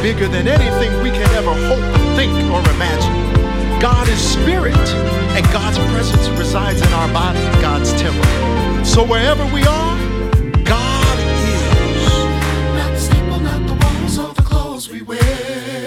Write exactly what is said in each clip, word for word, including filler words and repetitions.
bigger than anything we can ever hope, think, or imagine. God is spirit, and God's presence resides in our body, God's temple. So wherever we are, God is. Not the steeple, not the walls or the clothes we wear.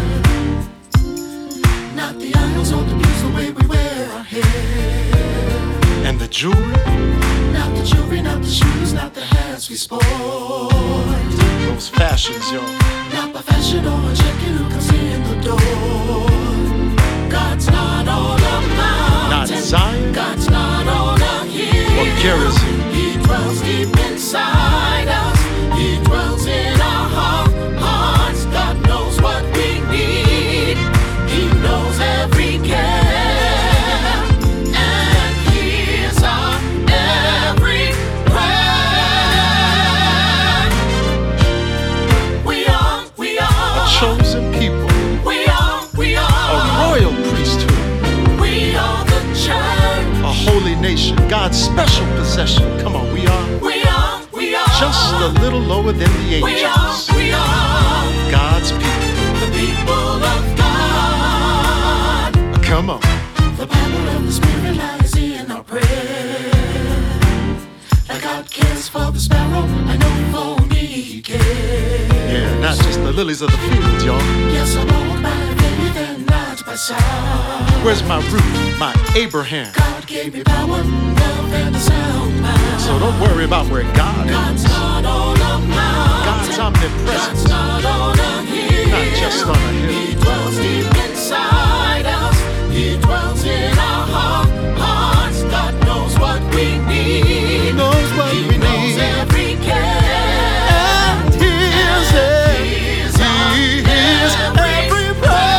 Not the aisles or the pews, the way we wear our hair. And the jewelry? Not the jewelry, not the shoes, not the hats we sport. Those fashions, yo. Not by fashion or checking who comes in the door. God's not on a mountain. Not Zion. God's not on a hill. Or Gerizim. He dwells deep inside us. He dwells in our hearts. God knows what we need. He knows every care and hears our every prayer. We are, we are A chosen people. We are, we are A royal priesthood. We are the church. A holy nation. God's special possession. Come on, we are. We are, we are Just a little lower than the angels. We are, we are God's people. the people of God. Come on. The power of the Spirit lies in our prayer. Like God cares for the sparrow, I know for me He cares. Yeah, not just the lilies of the field, y'all. Yes, I walk by faith and not by sight. Where's my root, my Abraham? God gave me power, love, and a sound mind. So don't worry about where God God's is. not on a mountain. God's omnipresent. God's not on a hill. Not just on a hill. He dwells deep inside us. He dwells in our hearts. God knows what we need. He knows what He we knows need. every care. And hears it. He hears every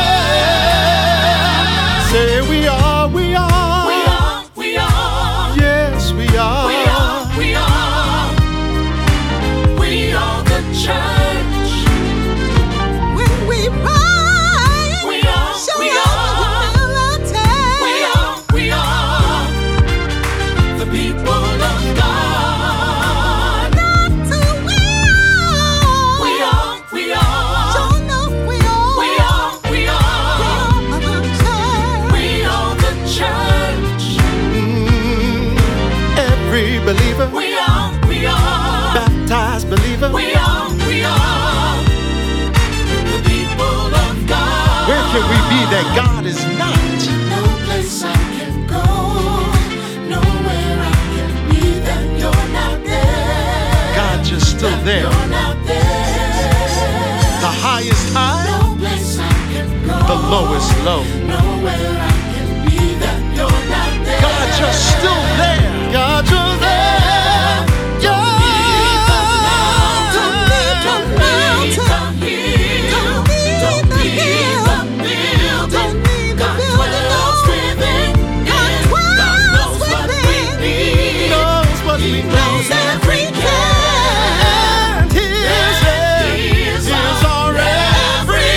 prayer. Say we are, we are. We are, we are. Yes, we are. We are, we are. We are the church. When we rise, We are, show we up are. humility. We are, we are the people of God. Not to will. We are, we are. Show enough we are. We are, we are. We are the church. We are the church. Mm, every believer, We are, we are. baptized believer. We are, we are the people of God. Where can we be that God is not? No place I can go, nowhere I can be that you're not there. God just still there. You're not there. The highest high, No place I can go, the lowest low. nowhere I can be that you're not there. God just still there. God, you're there. Don't need the mountain, don't need the hill, don't need the building. God dwells within. God knows what we need. Knows what He we knows need. every care. And hears it. Hears Hears our our every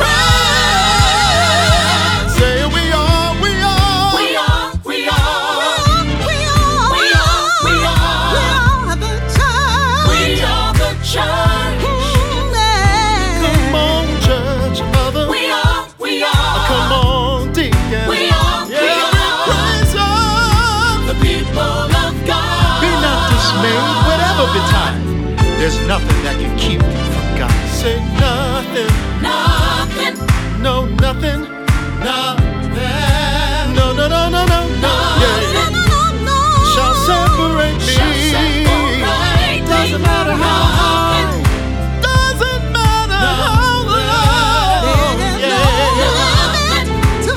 prayer. Say we are, we are. We are, we are. We are. We are, we are. We are the church. We are the church. Come on, church mother. We are, we are. Come on, deacon. We are, we Yeah, are. rise up. The people of God. Be not dismayed, whatever betide. There's nothing that can keep you from God. Say nothing, Nothing, no nothing, nothing. No, no, no, no, no, no. Yeah, yeah. Shall separate me. shall separate me. Doesn't matter how high. Doesn't matter how low. Yeah. Nothing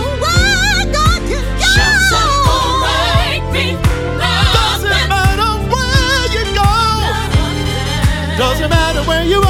shall separate me. Doesn't Nothing. matter where you go. Doesn't matter where you are.